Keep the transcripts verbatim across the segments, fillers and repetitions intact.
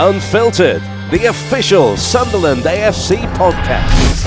Unfiltered, the official Sunderland A F C podcast.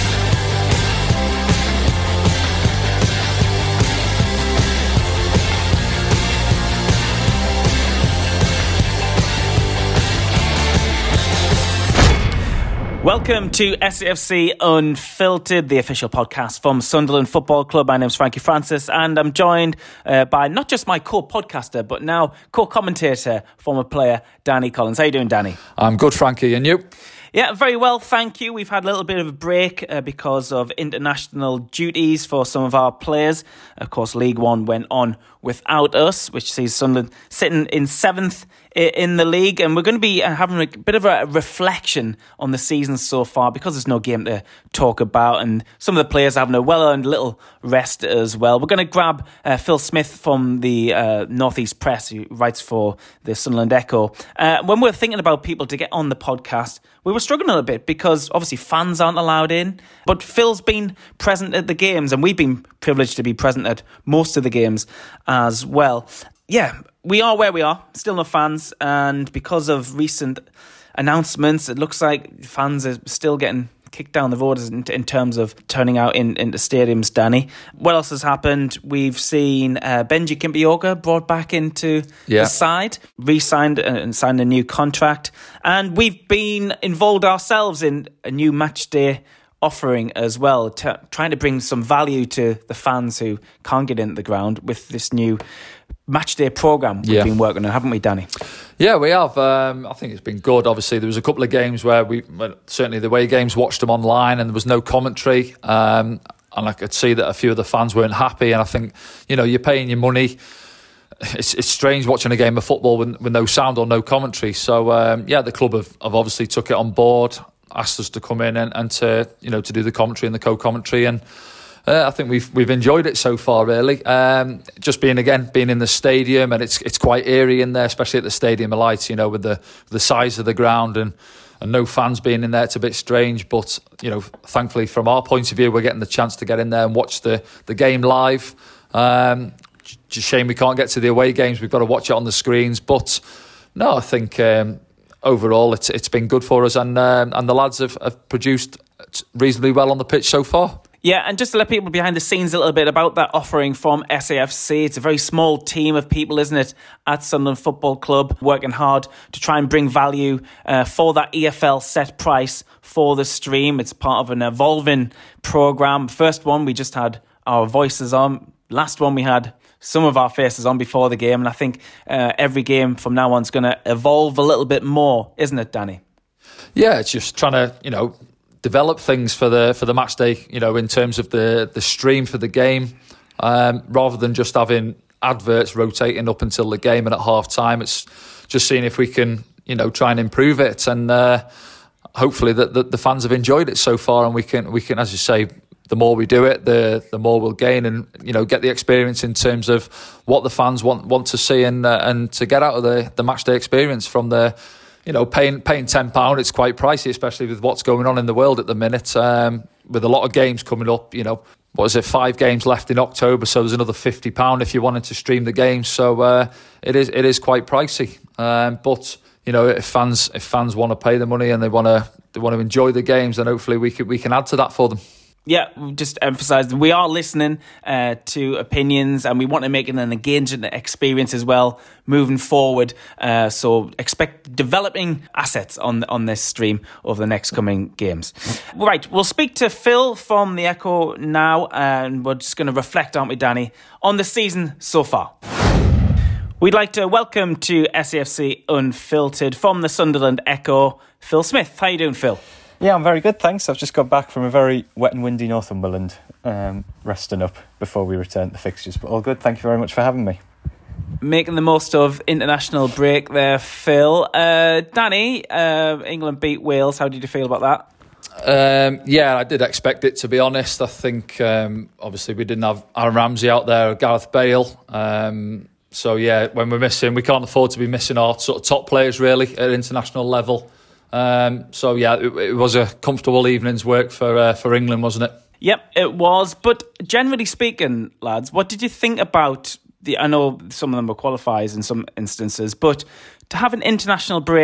Welcome to S A F C Unfiltered, the official podcast from Sunderland Football Club. My name's Frankie Francis, and I'm joined uh, by not just my co-podcaster, but now co-commentator, former player Danny Collins. How you doing, Danny? I'm good, Frankie, and you? Yeah, very well, thank you. We've had a little bit of a break uh, because of international duties for some of our players. Of course, League One went on without us, which sees Sunderland sitting in seventh in the league, and we're going to be having a bit of a reflection on the season so far because there's no game to talk about, and some of the players are having a well-earned little rest as well. We're going to grab uh, Phil Smith from the uh, North East Press, who writes for the Sunderland Echo. Uh, when we were thinking about people to get on the podcast, we were struggling a little bit because obviously fans aren't allowed in, but Phil's been present at the games, and we've been privileged to be present at most of the games as well. Yeah, we are where we are, still no fans, and because of recent announcements, it looks like fans are still getting kicked down the road in, in terms of turning out in, into stadiums, Danny. What else has happened? We've seen uh, Benji Kimpioka brought back into yeah. the side, re-signed and signed a new contract, and we've been involved ourselves in a new match day offering as well, t- trying to bring some value to the fans who can't get into the ground with this new matchday programme we've yeah. been working on, haven't we, Danny? Yeah, we have. Um, I think it's been good. Obviously, there was a couple of games where we, well, certainly the away games, watched them online and there was no commentary. Um, and I could see that a few of the fans weren't happy. And I think, you know, you're paying your money. It's it's strange watching a game of football with, with no sound or no commentary. So, um, yeah, the club have, have obviously took it on board, asked us to come in and, and to, you know, to do the commentary and the co-commentary. And Uh, I think we've we've enjoyed it so far, really. Um, just being again being in the stadium, and it's it's quite eerie in there, especially at the Stadium of Light. You know, with the the size of the ground and and no fans being in there, it's a bit strange. But you know, thankfully from our point of view, we're getting the chance to get in there and watch the the game live. Um, just a shame we can't get to the away games. We've got to watch it on the screens. But no, I think um, overall it's it's been good for us, and um, and the lads have, have produced reasonably well on the pitch so far. Yeah, and just to let people behind the scenes a little bit about that offering from S A F C, it's a very small team of people, isn't it, at Sunderland Football Club, working hard to try and bring value uh, for that E F L set price for the stream. It's part of an evolving programme. First one, we just had our voices on. Last one, we had some of our faces on before the game, and I think uh, every game from now on is going to evolve a little bit more, isn't it, Danny? Yeah, it's just trying to, you know, develop things for the for the match day, you know, in terms of the the stream for the game, um, rather than just having adverts rotating up until the game and at half time. It's just seeing if we can, you know, try and improve it, and uh, hopefully that the, the fans have enjoyed it so far, and we can we can, as you say, the more we do it, the the more we'll gain, and you know, get the experience in terms of what the fans want want to see, and uh, and to get out of the the match day experience from the. You know, paying paying ten pounds, it's quite pricey, especially with what's going on in the world at the minute. Um, with a lot of games coming up, you know, what is it, five games left in October, so there's another fifty pounds if you wanted to stream the games. So uh, it is it is quite pricey. Um, but you know, if fans if fans want to pay the money and they want to they want to enjoy the games, then hopefully we can we can add to that for them. Yeah, just emphasise we are listening uh, to opinions, and we want to make it an engaging experience as well moving forward. Uh, so expect developing assets on on this stream over the next coming games. Right, we'll speak to Phil from the Echo now, and we're just going to reflect, aren't we, Danny, on the season so far. We'd like to welcome to S A F C Unfiltered from the Sunderland Echo, Phil Smith. How you doing, Phil? Yeah, I'm very good, thanks. I've just got back from a very wet and windy Northumberland, um, resting up before we return to the fixtures. But all good, thank you very much for having me. Making the most of international break there, Phil. Uh, Danny, uh, England beat Wales. How did you feel about that? Um, yeah, I did expect it, to be honest. I think, um, obviously, we didn't have Aaron Ramsey out there, or Gareth Bale. Um, so, yeah, when we're missing, we can't afford to be missing our sort of top players, really, at international level. Um, so yeah, it, it was a comfortable evening's work for uh, for England, wasn't it? Yep, it was. But generally speaking, lads, what did you think about the? I know some of them were qualifiers in some instances, but to have an international break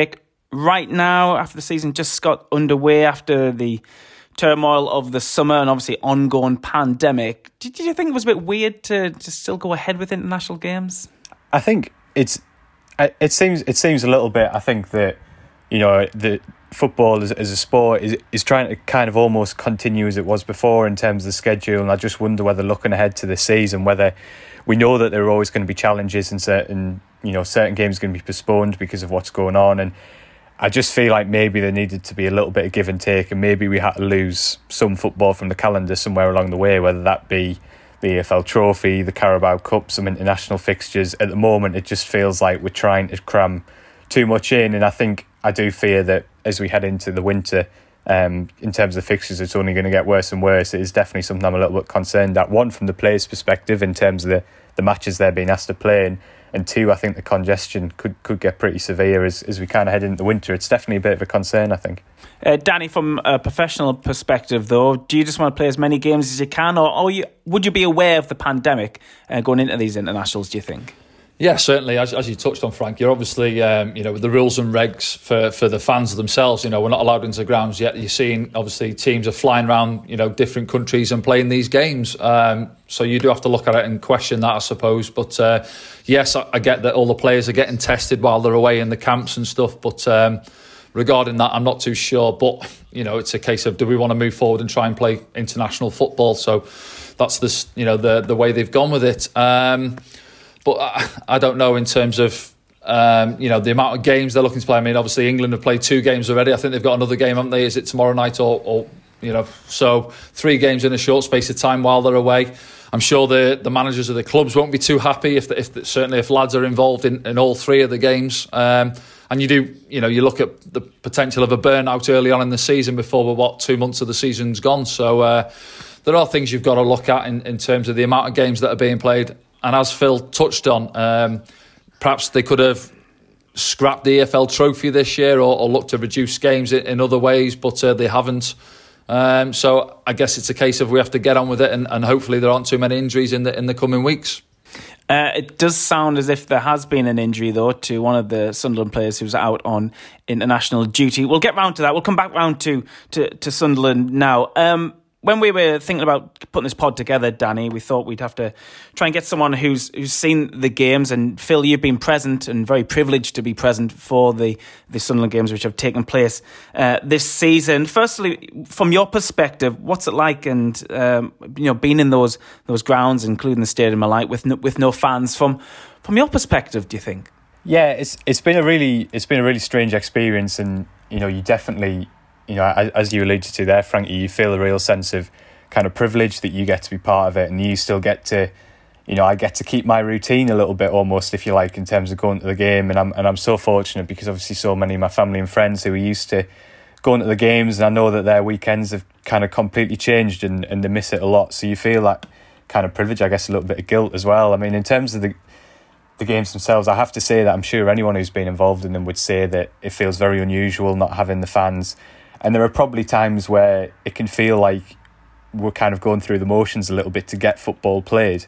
right now, after the season just got underway, after the turmoil of the summer and obviously ongoing pandemic, did, did you think it was a bit weird to, to still go ahead with international games? I think it's it seems it seems a little bit. I think that, you know, the football as, as a sport is is trying to kind of almost continue as it was before in terms of the schedule, and I just wonder whether, looking ahead to the season, whether we know that there are always going to be challenges and certain, you know, certain games are going to be postponed because of what's going on, and I just feel like maybe there needed to be a little bit of give and take, and maybe we had to lose some football from the calendar somewhere along the way, whether that be the E F L Trophy, the Carabao Cup, some international fixtures. At the moment, it just feels like we're trying to cram too much in, and I think I do fear that as we head into the winter, um, in terms of fixtures, it's only going to get worse and worse. It is definitely something I'm a little bit concerned at. One, from the players' perspective, in terms of the, the matches they're being asked to play in, and two, I think the congestion could, could get pretty severe as, as we kind of head into the winter. It's definitely a bit of a concern, I think. Uh, Danny, from a professional perspective, though, do you just want to play as many games as you can, or, or you, would you be aware of the pandemic uh, going into these internationals, do you think? Yeah, certainly. As, as you touched on, Frank, you're obviously, um, you know, with the rules and regs for, for the fans themselves, you know, we're not allowed into the grounds yet. You're seeing, obviously, teams are flying around, you know, different countries and playing these games. Um, so you do have to look at it and question that, I suppose. But uh, yes, I, I get that all the players are getting tested while they're away in the camps and stuff. But um, regarding that, I'm not too sure. But, you know, it's a case of, do we want to move forward and try and play international football? So that's this, you know, the the way they've gone with it. Um, But I, I don't know in terms of, um, you know, the amount of games they're looking to play. I mean, obviously England have played two games already. I think they've got another game, haven't they? Is it tomorrow night or, or you know, so three games in a short space of time while they're away. I'm sure the the managers of the clubs won't be too happy if, if certainly if lads are involved in, in all three of the games. Um, and you do, you know, you look at the potential of a burnout early on in the season before we're, what, two months of the season's gone. So uh, there are things you've got to look at in, in terms of the amount of games that are being played. And as Phil touched on, um, perhaps they could have scrapped the E F L Trophy this year or, or looked to reduce games in, in other ways, but uh, they haven't. Um, so I guess it's a case of we have to get on with it, and, and hopefully there aren't too many injuries in the in the coming weeks. Uh, it does sound as if there has been an injury, though, to one of the Sunderland players who's out on international duty. We'll get round to that. We'll come back round to, to, to Sunderland now. Um, When we were thinking about putting this pod together, Danny, we thought we'd have to try and get someone who's who's seen the games. And Phil, you've been present and very privileged to be present for the, the Sunderland games which have taken place uh, this season. Firstly, from your perspective, what's it like, and um, you know, being in those those grounds, including the Stadium of Light, with no, with no fans? From from your perspective, do you think? Yeah, it's it's been a really it's been a really strange experience, and you know, you definitely. You know, as you alluded to there, Frankie, you feel a real sense of kind of privilege that you get to be part of it, and you still get to, you know, I get to keep my routine a little bit almost, if you like, in terms of going to the game, and I'm and I'm so fortunate because obviously so many of my family and friends who are used to going to the games, and I know that their weekends have kind of completely changed and, and they miss it a lot. So you feel that kind of privilege, I guess, a little bit of guilt as well. I mean, in terms of the the games themselves, I have to say that I'm sure anyone who's been involved in them would say that it feels very unusual not having the fans. And there are probably times where it can feel like we're kind of going through the motions a little bit to get football played.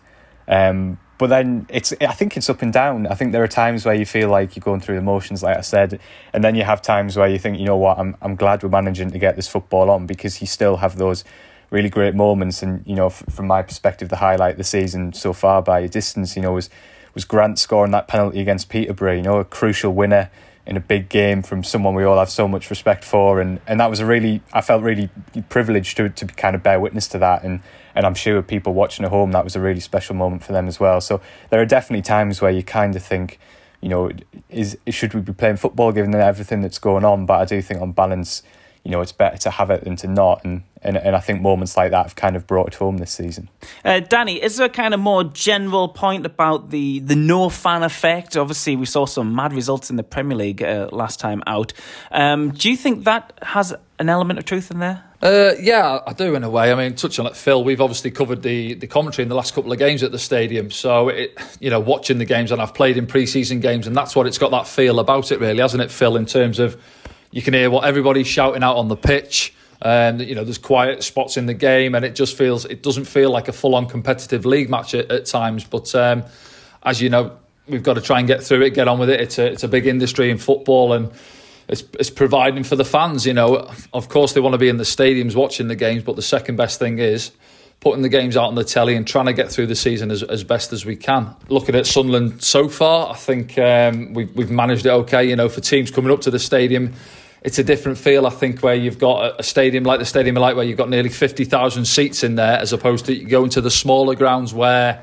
Um, but then it's, I think it's up and down. I think there are times where you feel like you're going through the motions, like I said, and then you have times where you think, you know what, I'm I'm glad we're managing to get this football on, because you still have those really great moments. And, you know, f- from my perspective, the highlight of the season so far by a distance, you know, was was Grant scoring that penalty against Peterborough, you know, a crucial winner in a big game from someone we all have so much respect for, and and that was a really, I felt really privileged to to kind of bear witness to that, and and I'm sure people watching at home, that was a really special moment for them as well. So there are definitely times where you kind of think, you know, is should we be playing football given everything that's going on? But I do think on balance, you know, it's better to have it than to not, and and, and I think moments like that have kind of brought it home this season. Uh, Danny, is there a kind of more general point about the, the no-fan effect? Obviously, we saw some mad results in the Premier League uh, last time out. Um, do you think that has an element of truth in there? Uh, yeah, I do in a way. I mean, touching on it, Phil, we've obviously covered the, the commentary in the last couple of games at the stadium. So, it, you know, watching the games, and I've played in pre-season games, and that's what it's got that feel about it, really, hasn't it, Phil, in terms of you can hear what everybody's shouting out on the pitch. And, you know, there's quiet spots in the game, and it just feels, it doesn't feel like a full-on competitive league match at, at times. But um, as you know, we've got to try and get through it, get on with it. It's a, it's a big industry in football, and it's it's providing for the fans. You know, of course they want to be in the stadiums watching the games, but the second best thing is putting the games out on the telly and trying to get through the season as, as best as we can. Looking at Sunderland so far, I think um, we've, we've managed it okay. You know, for teams coming up to the stadium, it's a different feel, I think, where you've got a stadium like the Stadium of Light where you've got nearly fifty thousand seats in there, as opposed to going to the smaller grounds where,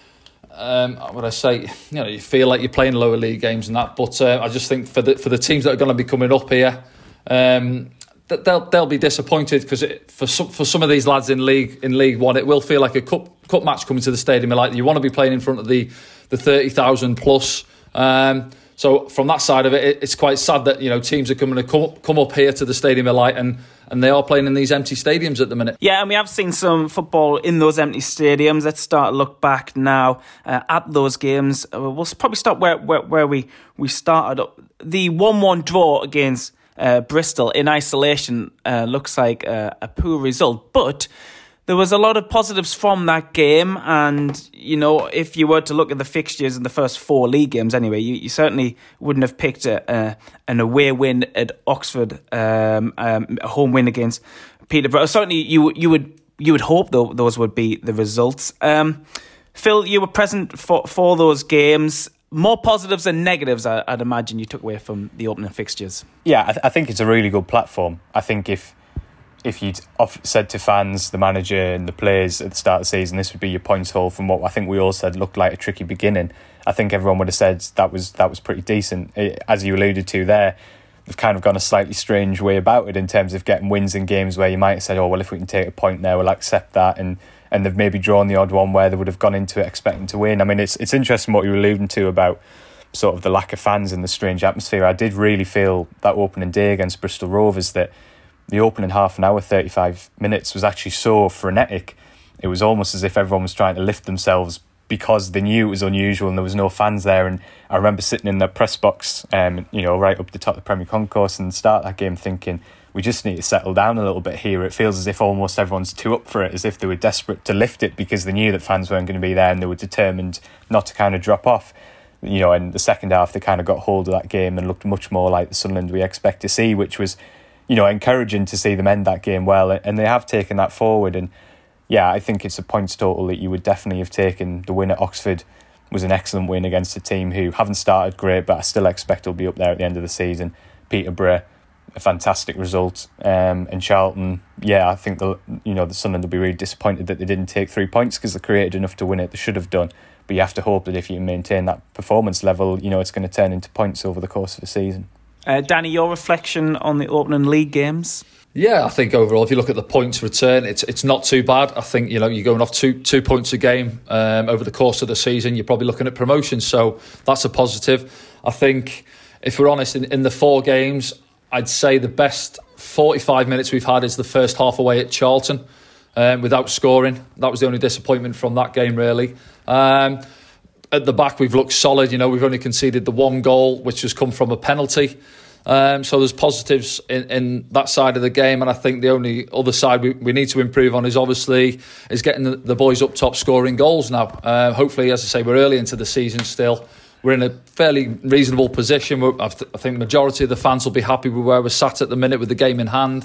um, what would I say, you know, you feel like you're playing lower league games and that. But uh, I just think for the for the teams that are going to be coming up here, um, they'll they'll be disappointed, because for some for some of these lads in league in League One, it will feel like a cup cup match coming to the Stadium of Light. You want to be playing in front of the the thirty thousand plus. Um, so from that side of it, it, it's quite sad that, you know, teams are coming to come up, come up here to the Stadium of Light, and and they are playing in these empty stadiums at the minute. Yeah, and we have seen some football in those empty stadiums. Let's start to look back now uh, at those games. Uh, we'll probably start where where, where we we started. The one one draw against Uh, Bristol in isolation uh, looks like uh, a poor result, but there was a lot of positives from that game. And, you know, if you were to look at the fixtures in the first four league games anyway, you, you certainly wouldn't have picked a, a, an away win at Oxford, um, um, a home win against Peterborough. Certainly you you would you would hope though those would be the results. Um, Phil, you were present for, for those games. More positives than negatives, I, I'd imagine, you took away from the opening fixtures. Yeah, I, th- I think it's a really good platform. I think if if you'd off- said to fans, the manager and the players at the start of the season, this would be your points haul from what I think we all said looked like a tricky beginning, I think everyone would have said that was that was pretty decent. It, as you alluded to there, they've kind of gone a slightly strange way about it in terms of getting wins in games where you might have said, oh, well, if we can take a point there, we'll accept that. And and they've maybe drawn the odd one where they would have gone into it expecting to win. I mean, it's it's interesting what you were alluding to about sort of the lack of fans and the strange atmosphere. I did really feel that opening day against Bristol Rovers that the opening half an hour, thirty-five minutes, was actually so frenetic. It was almost as if everyone was trying to lift themselves because they knew it was unusual and there was no fans there. And I remember sitting in the press box, um, you know, right up the top of the Premier Concourse and start that game thinking, we just need to settle down a little bit here. It feels as if almost everyone's too up for it, as if they were desperate to lift it because they knew that fans weren't going to be there and they were determined not to kind of drop off. You know, in the second half, they kind of got hold of that game and looked much more like the Sunderland we expect to see, which was, you know, encouraging to see them end that game well. And they have taken that forward. And yeah, I think it's a points total that you would definitely have taken. The win at Oxford was an excellent win against a team who haven't started great, but I still expect will be up there at the end of the season. Peterborough, a fantastic result. Um, and Charlton, yeah, I think the you know the Sunderland will be really disappointed that they didn't take three points because they created enough to win it. They should have done. But you have to hope that if you maintain that performance level, you know, it's going to turn into points over the course of the season. Uh, Danny, your reflection on the opening league games? Yeah, I think overall, if you look at the points return, it's it's not too bad. I think, you know, you're going off two two points a game um, over the course of the season. You're probably looking at promotion, so that's a positive. I think, if we're honest, in, in the four games, I'd say the best forty-five minutes we've had is the first half away at Charlton, um, without scoring. That was the only disappointment from that game, really. Um, at the back, we've looked solid. You know, we've only conceded the one goal, which has come from a penalty. Um, so there's positives in, in that side of the game. And I think the only other side we, we need to improve on is obviously is getting the, the boys up top scoring goals now. Uh, hopefully, as I say, we're early into the season still. We're in a fairly reasonable position. We're, I, th- I think the majority of the fans will be happy with where we're sat at the minute with the game in hand.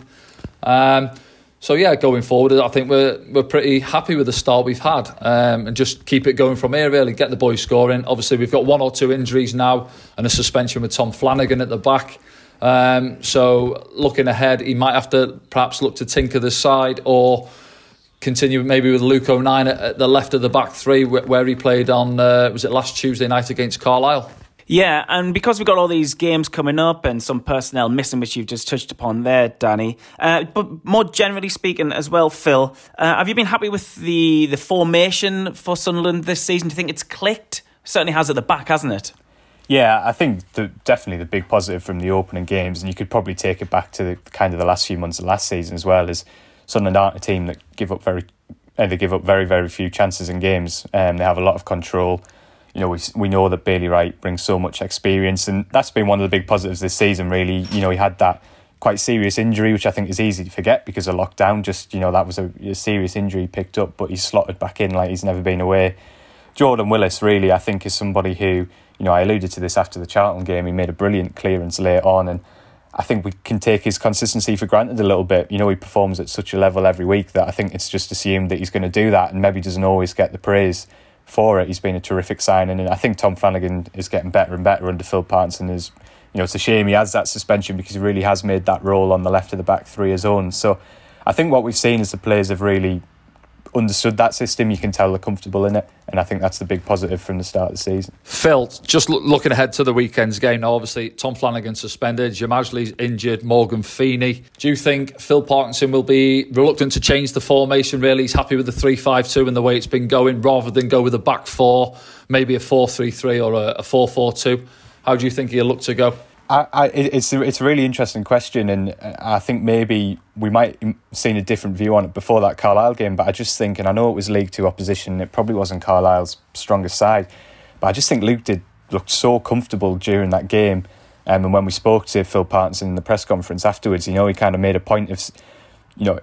Um, So yeah, going forward, I think we're we're pretty happy with the start we've had, um, and just keep it going from here. Really, get the boys scoring. Obviously, we've got one or two injuries now, and a suspension with Tom Flanagan at the back. Um, so looking ahead, he might have to perhaps look to tinker the side or continue maybe with Luke O'Nien at, at the left of the back three, where, where he played on uh, was it last Tuesday night against Carlisle. Yeah, and because we've got all these games coming up and some personnel missing, which you've just touched upon there, Danny, uh, but more generally speaking as well, Phil, uh, have you been happy with the, the formation for Sunderland this season? Do you think it's clicked? Certainly has at the back, hasn't it? Yeah, I think the, definitely the big positive from the opening games, and you could probably take it back to the kind of the last few months of last season as well, is Sunderland aren't a team that give up very, uh, they give up very, very few chances in games. Um, they have a lot of control. You know, we we know that Bailey Wright brings so much experience, and that's been one of the big positives this season, really. You know, he had that quite serious injury, which I think is easy to forget because of lockdown. Just, you know, that was a, a serious injury he picked up, but he's slotted back in like he's never been away. Jordan Willis, really, I think is somebody who, you know, I alluded to this after the Charlton game. He made a brilliant clearance late on, and I think we can take his consistency for granted a little bit. You know, he performs at such a level every week that I think it's just assumed that he's going to do that, and maybe doesn't always get the praise for it. He's been a terrific signing, and I think Tom Flanagan is getting better and better under Phil Parkinson. Is, you know, it's a shame he has that suspension because he really has made that role on the left of the back three his own. So I think what we've seen is the players have really understood that system. You can tell they're comfortable in it, and I think that's the big positive from the start of the season. Phil, just look, looking ahead to the weekend's game now, obviously Tom Flanagan suspended, Jamajli's injured, Morgan Feeney. Do you think Phil Parkinson will be reluctant to change the formation really? He's happy with the three five two and the way it's been going, rather than go with a back four, maybe a four three three or a, a four four two? How do you think he'll look to go? I, I, it's a, it's a really interesting question, and I think maybe we might have seen a different view on it before that Carlisle game, but I just think, and I know it was League Two opposition, it probably wasn't Carlisle's strongest side, but I just think Luke did looked so comfortable during that game, um, and when we spoke to Phil Parkinson in the press conference afterwards, you know, he kind of made a point of, you know,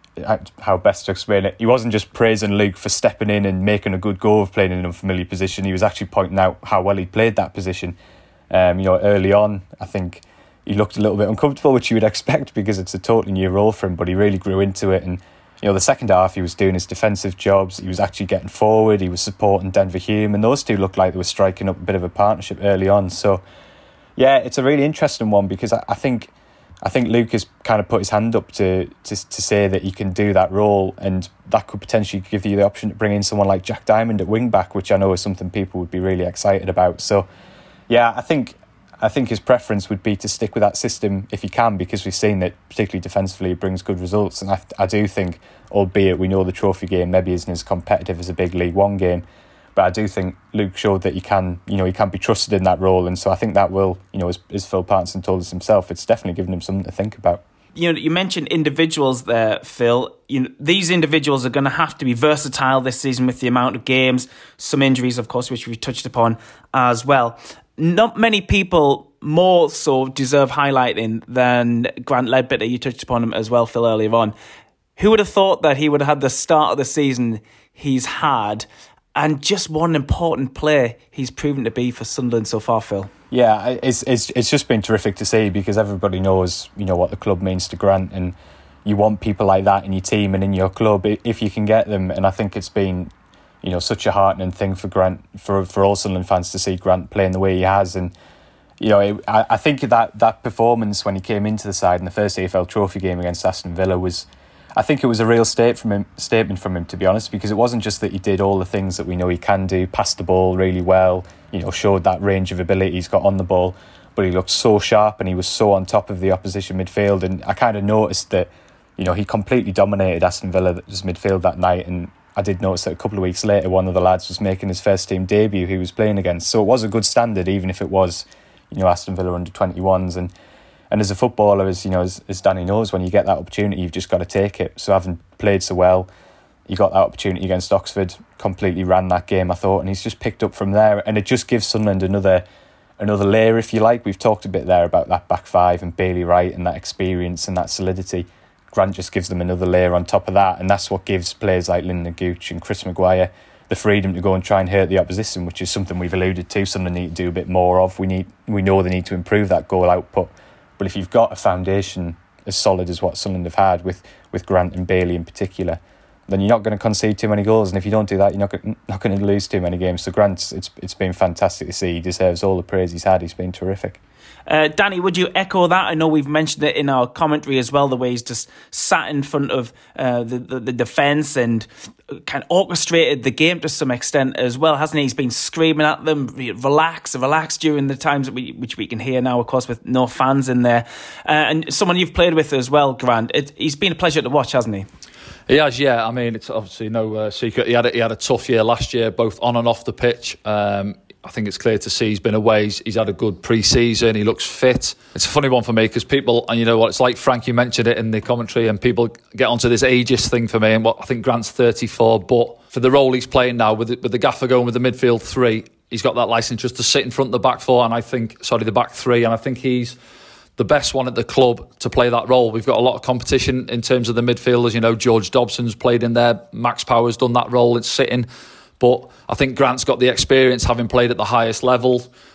how best to explain it, he wasn't just praising Luke for stepping in and making a good go of playing in an unfamiliar position, he was actually pointing out how well he played that position. Um, you know, early on, I think he looked a little bit uncomfortable, which you would expect because it's a totally new role for him, but he really grew into it. And, you know, the second half, he was doing his defensive jobs. He was actually getting forward. He was supporting Denver Hume. And those two looked like they were striking up a bit of a partnership early on. So, yeah, it's a really interesting one because I, I think I think Luke has kind of put his hand up to, to to say that he can do that role. And that could potentially give you the option to bring in someone like Jack Diamond at wing-back, which I know is something people would be really excited about. So, yeah, I think I think his preference would be to stick with that system if he can, because we've seen that particularly defensively it brings good results. And I, I do think, albeit we know the trophy game maybe isn't as competitive as a big League One game, but I do think Luke showed that he can, you know, he can be trusted in that role. And so I think that will, you know, as, as Phil Parkinson told us himself, it's definitely given him something to think about. You know, you mentioned individuals there, Phil. You know, these individuals are going to have to be versatile this season with the amount of games, some injuries, of course, which we touched upon as well. Not many people more so deserve highlighting than Grant Ledbetter. You touched upon him as well, Phil, earlier on. Who would have thought that he would have had the start of the season he's had, and just one important player he's proven to be for Sunderland so far, Phil? Yeah, it's it's it's just been terrific to see, because everybody knows, you know, what the club means to Grant, and you want people like that in your team and in your club if you can get them. And I think it's been, you know, such a heartening thing for Grant, for for all Sunderland fans to see Grant playing the way he has. And, you know, it, I, I think that that performance when he came into the side in the first A F L Trophy game against Aston Villa was, I think it was a real state from him, statement from him, to be honest, because it wasn't just that he did all the things that we know he can do, passed the ball really well, you know, showed that range of ability he's got on the ball, but he looked so sharp and he was so on top of the opposition midfield. And I kind of noticed that, you know, he completely dominated Aston Villa's midfield that night. And I did notice that a couple of weeks later, one of the lads was making his first team debut who he was playing against. So it was a good standard, even if it was, you know, Aston Villa under twenty-ones. And And as a footballer, as you know, as, as Danny knows, when you get that opportunity, you've just got to take it. So having played so well, he got that opportunity against Oxford, completely ran that game, I thought, and he's just picked up from there. And it just gives Sunderland another another layer, if you like. We've talked a bit there about that back five and Bailey Wright and that experience and that solidity. Grant just gives them another layer on top of that, and that's what gives players like Lyndon Gooch and Chris Maguire the freedom to go and try and hurt the opposition, which is something we've alluded to. Sunderland need to do a bit more of. We need, we know they need to improve that goal output. But if you've got a foundation as solid as what Sunderland have had with, with Grant and Bailey in particular, then you're not going to concede too many goals. And if you don't do that, you're not going, not going to lose too many games. So Grant, it's it's been fantastic to see. He deserves all the praise he's had. He's been terrific. Uh, Danny, would you echo that? I know we've mentioned it in our commentary as well, the way he's just sat in front of uh, the, the, the defence and kind of orchestrated the game to some extent as well, hasn't he? He's been screaming at them, relax, relax during the times that we, which we can hear now, of course, with no fans in there. Uh, and someone you've played with as well, Grant. It, he's been a pleasure to watch, hasn't he? He has, yeah. I mean, it's obviously no uh, secret. He had a, he had a tough year last year, both on and off the pitch. Um, I think it's clear to see he's been away. He's, he's had a good pre-season. He looks fit. It's a funny one for me because people, and you know what, it's like Frank, you mentioned it in the commentary, and people get onto this ageist thing for me. And what I think Grant's thirty-four, but for the role he's playing now, with the, with the gaffer going with the midfield three, he's got that licence just to sit in front of the back four, and I think, sorry, the back three, and I think he's the best one at the club to play that role. We've got a lot of competition in terms of the midfielders. You know, George Dobson's played in there. Max Power's done that role. It's sitting. But I think Grant's got the experience, having played at the highest level.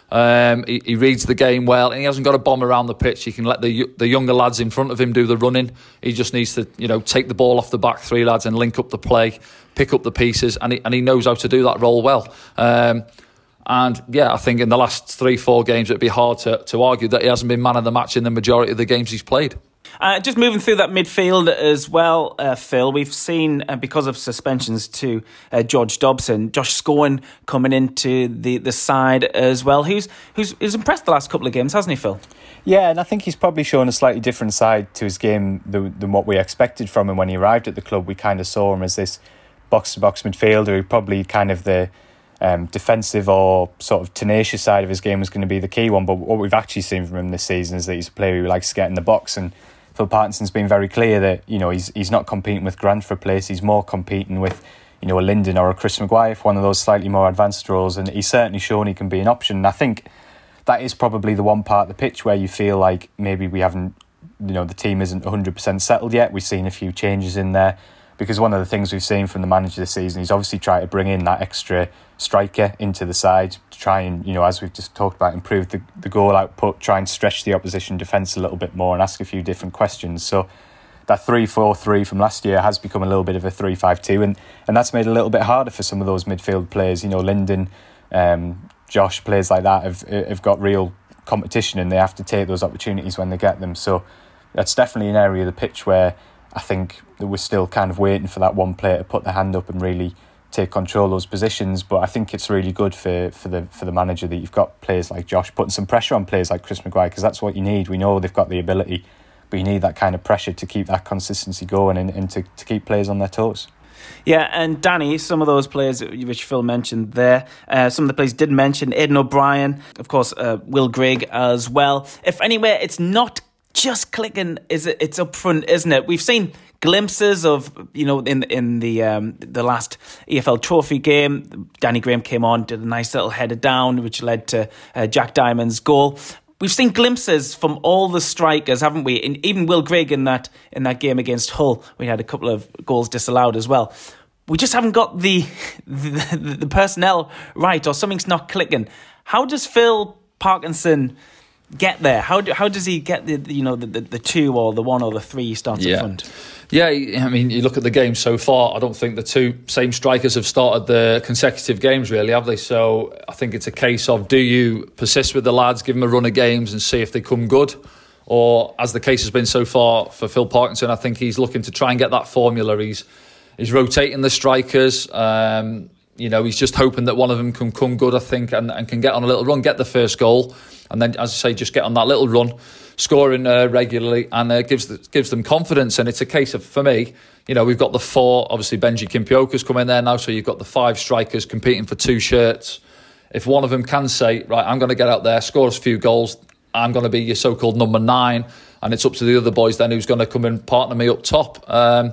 Um, he, he reads the game well, and he hasn't got to bomb around the pitch. He can let the the younger lads in front of him do the running. He just needs to, you know, take the ball off the back three lads and link up the play, pick up the pieces, and he, and he knows how to do that role well. Um, and yeah, I think in the last three, four games, it'd be hard to, to argue that he hasn't been man of the match in the majority of the games he's played. Uh, just moving through that midfield as well, uh, Phil, we've seen, uh, because of suspensions to uh, George Dobson, Josh Scowen coming into the, the side as well, who's, who's who's impressed the last couple of games, hasn't he, Phil? Yeah, and I think he's probably shown a slightly different side to his game than, than what we expected from him when he arrived at the club. We kind of saw him as this box-to-box midfielder who probably kind of the um, defensive or sort of tenacious side of his game was going to be the key one. But what we've actually seen from him this season is that he's a player who likes to get in the box, and Phil Parkinson's been very clear that, you know, he's he's not competing with Grant for a place. He's more competing with, you know, a Linden or a Chris Maguire for one of those slightly more advanced roles, and he's certainly shown he can be an option. And I think that is probably the one part of the pitch where you feel like maybe we haven't, you know, the team isn't one hundred percent settled yet. We've seen a few changes in there, because one of the things we've seen from the manager this season, he's obviously tried to bring in that extra striker into the side to try and, you know, as we've just talked about, improve the, the goal output, try and stretch the opposition defence a little bit more and ask a few different questions. So that three four three from last year has become a little bit of a three five two, and, and that's made it a little bit harder for some of those midfield players. You know, Linden, um, Josh, players like that have, have got real competition, and they have to take those opportunities when they get them. So that's definitely an area of the pitch where I think that we're still kind of waiting for that one player to put their hand up and really take control of those positions. But I think it's really good for, for the for the manager that you've got players like Josh putting some pressure on players like Chris Maguire, because that's what you need. We know they've got the ability, but you need that kind of pressure to keep that consistency going and, and to, to keep players on their toes. Yeah, and Danny, some of those players which Phil mentioned there, uh, some of the players did mention, Aidan O'Brien, of course, uh, Will Grigg as well. If anywhere it's not just clicking, is it? It's up front, isn't it? We've seen glimpses of, you know, in in the um, the last E F L Trophy game, Danny Graham came on, did a nice little header down, which led to uh, Jack Diamond's goal. We've seen glimpses from all the strikers, haven't we? And even Will Grigg in that in that game against Hull, we had a couple of goals disallowed as well. We just haven't got the the, the personnel right, or something's not clicking. How does Phil Parkinson get there? How do, how does he get the you know the, the, the two or the one or the three starts yeah. up front? Yeah, I mean, you look at the game so far, I don't think the two same strikers have started the consecutive games, really, have they? So I think it's a case of, do you persist with the lads, give them a run of games and see if they come good? Or, as the case has been so far for Phil Parkinson, I think he's looking to try and get that formula. He's he's rotating the strikers. Um, you know, he's just hoping that one of them can come good, I think, and, and can get on a little run, get the first goal, and then, as I say, just get on that little run, scoring uh, regularly, and uh, gives the, gives them confidence. And it's a case of, for me, you know, we've got the four, obviously Benji Kimpioka's come in there now, so you've got the five strikers competing for two shirts. If one of them can say, right, I'm going to get out there, score us a few goals, I'm going to be your so-called number nine, and it's up to the other boys then who's going to come and partner me up top. Um,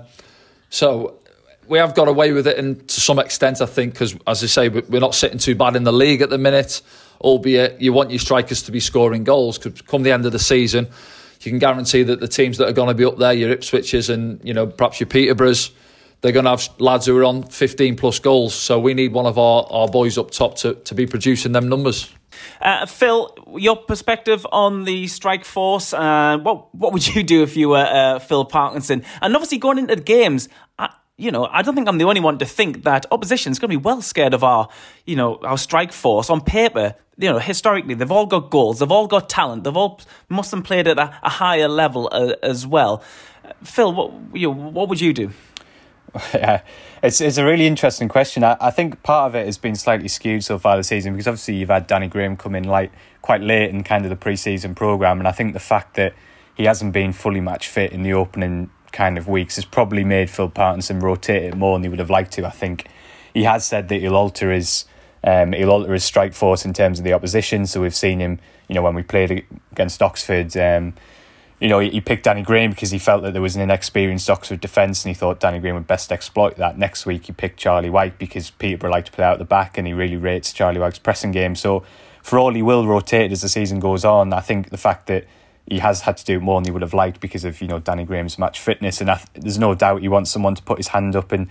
so we have got away with it, and to some extent, I think, because, as I say, we're not sitting too bad in the league at the minute, albeit you want your strikers to be scoring goals, because come the end of the season, you can guarantee that the teams that are going to be up there, your Ipswiches and, you know, perhaps your Peterboroughs, they're going to have lads who are on fifteen plus goals. So we need one of our, our boys up top to, to be producing them numbers. Uh, Phil, your perspective on the strike force, uh, what what would you do if you were uh, Phil Parkinson? And obviously going into the games, I, you know, I don't think I'm the only one to think that opposition's going to be well scared of our, you know, our strike force. On paper, you know, historically, they've all got goals, they've all got talent, they've all must have played at a, a higher level uh, as well. Uh, Phil, what you know, what would you do? Yeah, it's it's a really interesting question. I, I think part of it has been slightly skewed so far this season, because obviously you've had Danny Graham come in like quite late in kind of the pre-season programme, and I think the fact that he hasn't been fully match fit in the opening kind of weeks has probably made Phil Parkinson rotate it more than he would have liked to. I think he has said that he'll alter his um, he'll alter his strike force in terms of the opposition. So we've seen him, you know, when we played against Oxford, um, you know, he picked Danny Graham because he felt that there was an inexperienced Oxford defence, and he thought Danny Graham would best exploit that. Next week he picked Charlie White because Peterborough like to play out the back, and he really rates Charlie White's pressing game. So for all he will rotate as the season goes on, I think the fact that he has had to do more than he would have liked because of, you know, Danny Graham's match fitness, and I, there's no doubt he wants someone to put his hand up and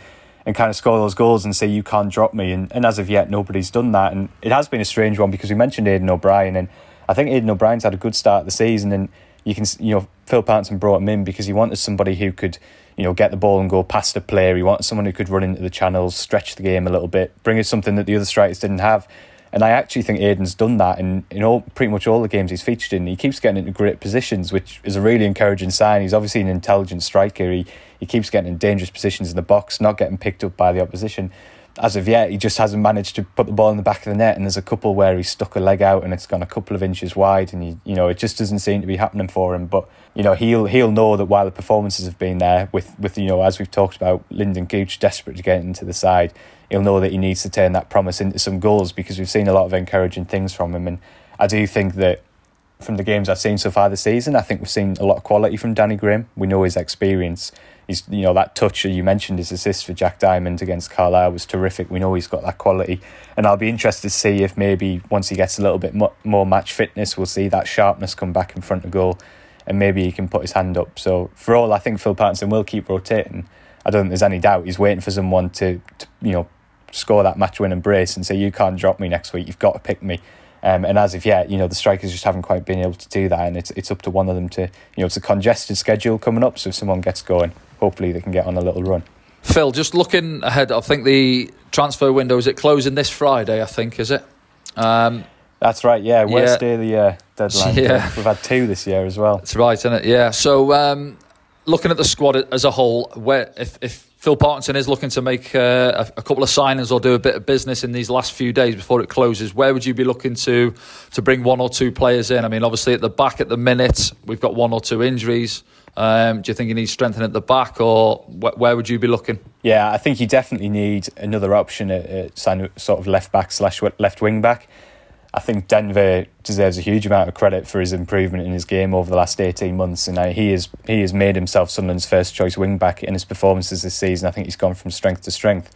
and kind of score those goals and say, you can't drop me. And, and as of yet, nobody's done that. And it has been a strange one because we mentioned Aidan O'Brien, and I think Aidan O'Brien's had a good start of the season. And you can, you know, Phil Parkinson brought him in because he wanted somebody who could, you know, get the ball and go past a player. He wanted someone who could run into the channels, stretch the game a little bit, bring us something that the other strikers didn't have. And I actually think Aidan's done that in, in all, pretty much all the games he's featured in. He keeps getting into great positions, which is a really encouraging sign. He's obviously an intelligent striker. He, he keeps getting in dangerous positions in the box, not getting picked up by the opposition. As of yet, he just hasn't managed to put the ball in the back of the net, and there's a couple where he's stuck a leg out and it's gone a couple of inches wide, and he, you know, it just doesn't seem to be happening for him. But you know, he'll he'll know that while the performances have been there, with with you know, as we've talked about, Lyndon Gooch desperate to get into the side, he'll know that he needs to turn that promise into some goals, because we've seen a lot of encouraging things from him. And I do think that from the games I've seen so far this season, I think we've seen a lot of quality from Danny Graham. We know his experience. He's, you know, that touch that you mentioned, his assist for Jack Diamond against Carlisle was terrific. We know he's got that quality, and I'll be interested to see if maybe once he gets a little bit mo- more match fitness, we'll see that sharpness come back in front of goal, and maybe he can put his hand up. So for all, I think Phil Parkinson will keep rotating. I don't think there's any doubt he's waiting for someone to, to you know, score that match-winning brace and say, you can't drop me next week, you've got to pick me. Um, and as of yet, you know, the strikers just haven't quite been able to do that, and it's it's up to one of them to, you know, it's a congested schedule coming up, so if someone gets going, hopefully they can get on a little run. Phil, just looking ahead, I think the transfer window, is it closing this Friday, I think, is it? Um, That's right, yeah, worst yeah. day of the year deadline. Yeah. We've had two this year as well. That's right, isn't it? Yeah, so um, looking at the squad as a whole, where if, if Phil Parkinson is looking to make uh, a, a couple of signings or do a bit of business in these last few days before it closes, where would you be looking to to bring one or two players in? I mean, obviously at the back at the minute, we've got one or two injuries. Um, do you think you need strengthening at the back, or wh- where would you be looking? Yeah, I think you definitely need another option at, at sort of left back slash left wing back. I think Denver deserves a huge amount of credit for his improvement in his game over the last eighteen months, and he is he has made himself Sunderland's first choice wing back in his performances this season. I think he's gone from strength to strength.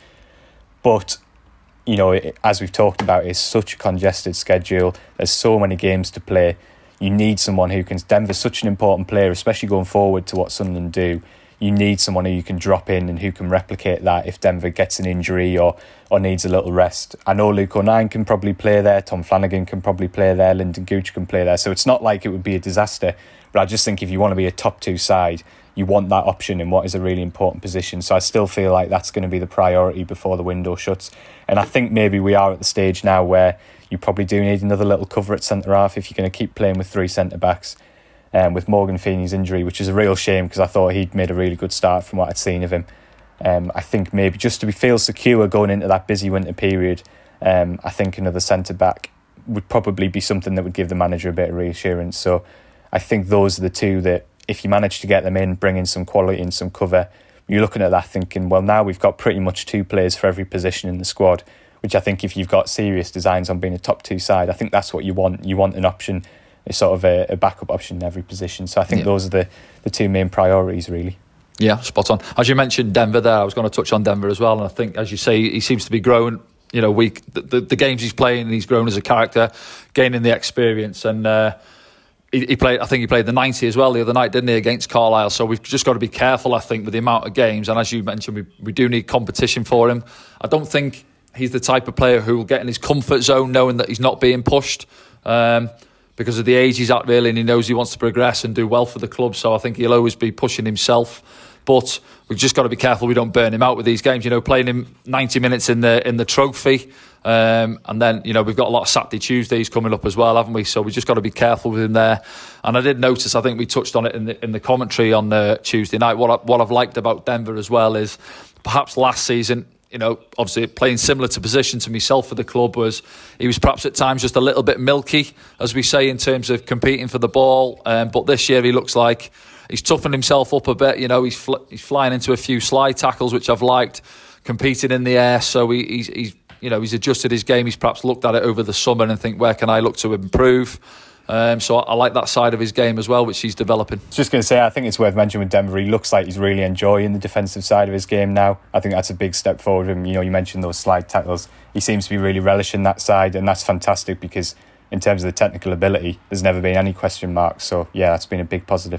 But you know, it, as we've talked about, it's such a congested schedule. There's so many games to play. You need someone who can. Denver's such an important player, especially going forward to what Sunderland do. You need someone who you can drop in and who can replicate that if Denver gets an injury or or needs a little rest. I know Luke O'Nien can probably play there, Tom Flanagan can probably play there, Lyndon Gooch can play there, so it's not like it would be a disaster. But I just think if you want to be a top two side, you want that option in what is a really important position. So I still feel like that's going to be the priority before the window shuts. And I think maybe we are at the stage now where you probably do need another little cover at centre half if you're going to keep playing with three centre backs. Um, with Morgan Feeney's injury, which is a real shame because I thought he'd made a really good start from what I'd seen of him. Um, I think maybe just to be feel secure going into that busy winter period, um, I think another centre back would probably be something that would give the manager a bit of reassurance. So I think those are the two that, if you manage to get them in, bring in some quality and some cover, you're looking at that thinking, well, now we've got pretty much two players for every position in the squad, which I think if you've got serious designs on being a top two side, I think that's what you want. You want an option, a sort of a, a backup option in every position. So I think yeah. those are the, the two main priorities, really. Yeah, spot on. As you mentioned Denver there, I was going to touch on Denver as well, and I think, as you say, he seems to be growing, you know, week the, the, the games he's playing, he's grown as a character, gaining the experience, and uh, he, he played, I think he played the ninety as well the other night, didn't he, against Carlisle. So we've just got to be careful, I think, with the amount of games, and as you mentioned, we, we do need competition for him. I don't think he's the type of player who will get in his comfort zone knowing that he's not being pushed. Um, because of the age he's at, really, and he knows he wants to progress and do well for the club. So I think he'll always be pushing himself. But we've just got to be careful we don't burn him out with these games. You know, playing him ninety minutes in the in the trophy, um, and then, you know, we've got a lot of Saturday, Tuesdays coming up as well, haven't we? So we just got to be careful with him there. And I did notice, I think we touched on it in the in the commentary on the Tuesday night. What I, what I've liked about Denver as well is perhaps last season, you know, obviously playing similar to position to myself for the club, was he was perhaps at times just a little bit milky, as we say, in terms of competing for the ball. Um, but this year he looks like he's toughened himself up a bit. You know, he's fl- he's flying into a few slide tackles, which I've liked, competing in the air. So he, he's he's you know he's adjusted his game. He's perhaps looked at it over the summer and think, where can I look to improve? Um, so I, I like that side of his game as well, which he's developing. Just going to say, I think it's worth mentioning with Denver, he looks like he's really enjoying the defensive side of his game now. I think that's a big step forward. You know, you mentioned those slide tackles. He seems to be really relishing that side, and that's fantastic because in terms of the technical ability, there's never been any question marks. So yeah, that's been a big positive.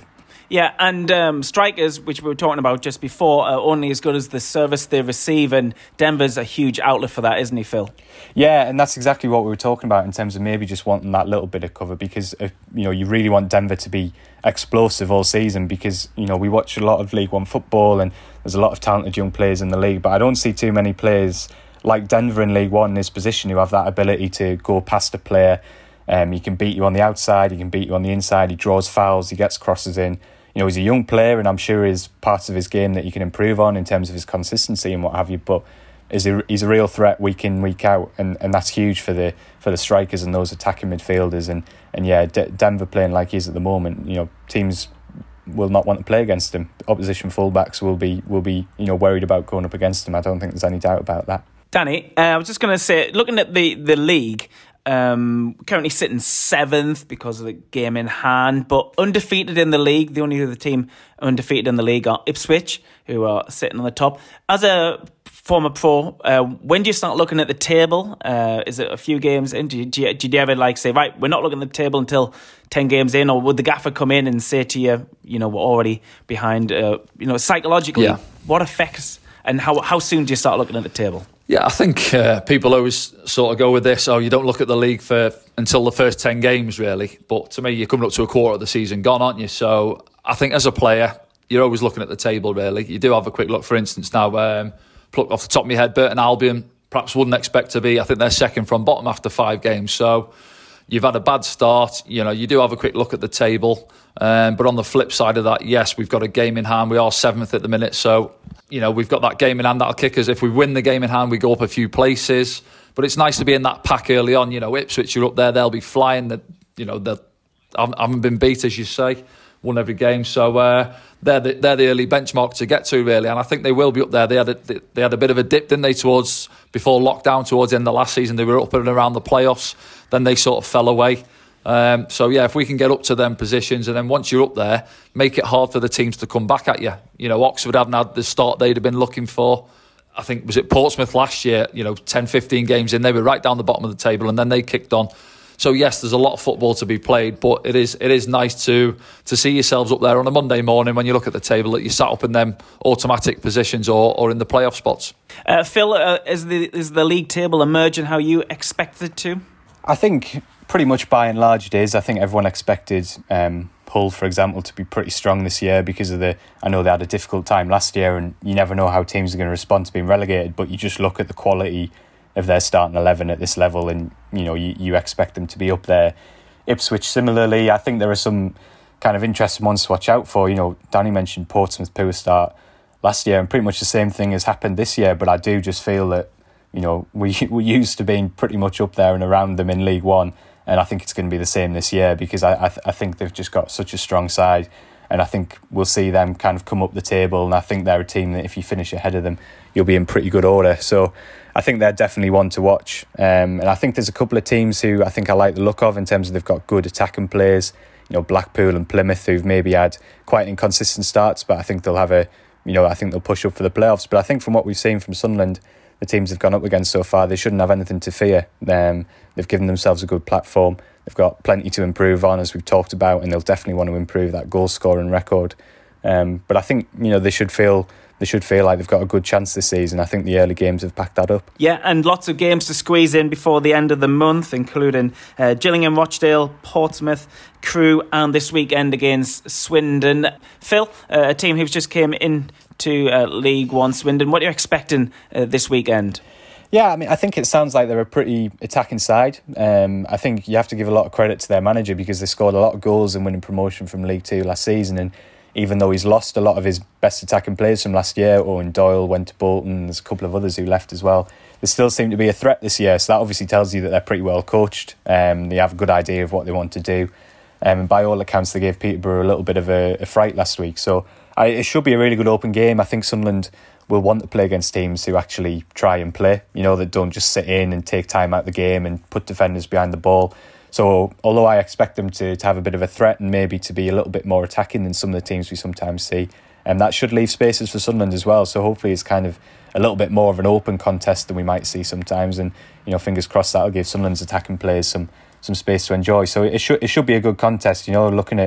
Yeah, and um, strikers, which we were talking about just before, are only as good as the service they receive, and Denver's a huge outlet for that, isn't he, Phil? Yeah, and that's exactly what we were talking about in terms of maybe just wanting that little bit of cover, because if, you know, you really want Denver to be explosive all season, because you know we watch a lot of League One football and there's a lot of talented young players in the league, but I don't see too many players like Denver in League One in his position who have that ability to go past a player. Um, he can beat you on the outside, he can beat you on the inside, he draws fouls, he gets crosses in. You know, he's a young player, and I'm sure there's parts of his game that he can improve on in terms of his consistency and what have you. But is a, he's a real threat week in, week out, and, and that's huge for the for the strikers and those attacking midfielders. And and yeah, D- Denver playing like he is at the moment, you know, teams will not want to play against him. Opposition fullbacks will be will be you know worried about going up against him. I don't think there's any doubt about that. Danny, uh, I was just going to say, looking at the the league. Um, currently sitting seventh because of the game in hand, but undefeated in the league. The only other team undefeated in the league are Ipswich, who are sitting on the top. As a former pro, uh, when do you start looking at the table? Uh, is it a few games in? Do you, do, you, do you ever like say, right, we're not looking at the table until ten games in, or would the gaffer come in and say to you, you know, we're already behind? Uh, you know, psychologically, yeah. What affects and how how soon do you start looking at the table? Yeah, I think uh, people always sort of go with this, oh, you don't look at the league for until the first ten games, really. But to me, you're coming up to a quarter of the season gone, aren't you? So I think as a player, you're always looking at the table, really. You do have a quick look, for instance, now, um, pluck off the top of my head, Burton Albion, perhaps wouldn't expect to be, I think they're second from bottom after five games. So you've had a bad start. You know, you do have a quick look at the table. Um, but on the flip side of that, yes, we've got a game in hand. We are seventh at the minute. So, you know, we've got that game in hand that'll kick us. If we win the game in hand, we go up a few places. But it's nice to be in that pack early on. You know, Ipswich are up there. They'll be flying. That, you know, they haven't been beat, as you say. Won every game. So uh, they're, the, they're the early benchmark to get to, really. And I think they will be up there. They had a, they had a bit of a dip, didn't they, towards before lockdown, towards the end of last season. They were up and around the playoffs. Then they sort of fell away. Um, so, yeah, if we can get up to them positions, and then once you're up there, make it hard for the teams to come back at you. You know, Oxford haven't had the start they'd have been looking for. I think, was it Portsmouth last year, you know, ten, fifteen games in, they were right down the bottom of the table, and then they kicked on. So, yes, there's a lot of football to be played, but it is it is nice to to see yourselves up there on a Monday morning when you look at the table that you sat up in them automatic positions or, or in the playoff spots. Uh, Phil, uh, is the is the league table emerging how you expected it to? I think pretty much by and large it is. I think everyone expected um, Hull, for example, to be pretty strong this year because of the... I know they had a difficult time last year, and you never know how teams are going to respond to being relegated, but you just look at the quality of their starting eleven at this level, and you know you, you expect them to be up there. Ipswich similarly, I think there are some kind of interesting ones to watch out for. You know, Danny mentioned Portsmouth poor start last year, and pretty much the same thing has happened this year, but I do just feel that, you know, we we used to being pretty much up there and around them in League One, and I think it's going to be the same this year because I I, th- I think they've just got such a strong side, and I think we'll see them kind of come up the table, and I think they're a team that if you finish ahead of them, you'll be in pretty good order. So I think they're definitely one to watch, um, and I think there's a couple of teams who I think I like the look of in terms of they've got good attacking players. You know, Blackpool and Plymouth, who've maybe had quite inconsistent starts, but I think they'll have a, you know, I think they'll push up for the playoffs. But I think from what we've seen from Sunderland, the teams they've gone up against so far, they shouldn't have anything to fear. Um, they've given themselves a good platform. They've got plenty to improve on, as we've talked about, and they'll definitely want to improve that goal scoring record. Um, but I think, you know, they should feel they should feel like they've got a good chance this season. I think the early games have backed that up. Yeah, and lots of games to squeeze in before the end of the month, including uh, Gillingham, Rochdale, Portsmouth, Crewe, and this weekend against Swindon. Phil, uh, a team who's just came in to uh, League One, Swindon. What are you expecting uh, this weekend? Yeah, I mean, I think it sounds like they're a pretty attacking side. Um, I think you have to give a lot of credit to their manager because they scored a lot of goals in winning promotion from League Two last season. And even though he's lost a lot of his best attacking players from last year, Owen Doyle went to Bolton, there's a couple of others who left as well, they still seem to be a threat this year. So that obviously tells you that they're pretty well coached. Um, they have a good idea of what they want to do. Um, and by all accounts, they gave Peterborough a little bit of a, a fright last week. So I, it should be a really good open game. I think Sunderland will want to play against teams who actually try and play, you know, that don't just sit in and take time out of the game and put defenders behind the ball. So although I expect them to, to have a bit of a threat and maybe to be a little bit more attacking than some of the teams we sometimes see, and um, that should leave spaces for Sunderland as well. So hopefully it's kind of a little bit more of an open contest than we might see sometimes, and you know, fingers crossed that'll give Sunderland's attacking players some some space to enjoy. So it should it should be a good contest. You know, looking at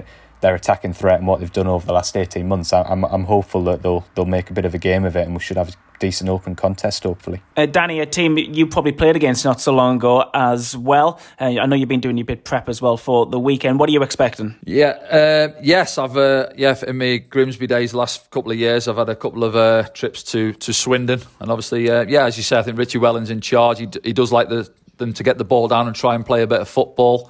their attacking threat and what they've done over the last eighteen months, I, I'm I'm hopeful that they'll they'll make a bit of a game of it, and we should have a decent open contest, hopefully. Uh, Danny, a team you probably played against not so long ago as well. Uh, I know you've been doing your bit prep as well for the weekend. What are you expecting? Yeah, uh, yes, I've uh, yeah in my Grimsby days, the last couple of years, I've had a couple of uh, trips to to Swindon, and obviously, uh, yeah, as you say, I think Richie Welling's in charge. He he does like the, them to get the ball down and try and play a bit of football.